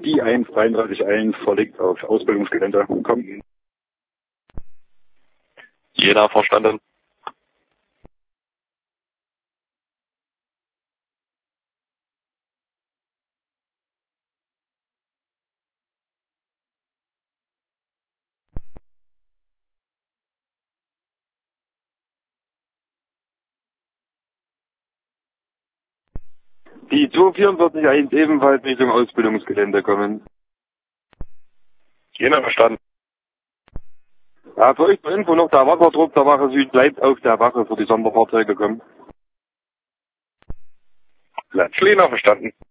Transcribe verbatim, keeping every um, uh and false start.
Die eins drei drei eins verlegt auf Ausbildungsgelände. Komm. Jena verstanden. Die zwei vierundvierzig eins ebenfalls Richtung Ausbildungsgelände kommen. Jena verstanden. Ja, für euch zur Info noch, der Wasserdruck der Wache Süd bleibt auf der Wache für die Sonderfahrzeuge kommen. Jena verstanden.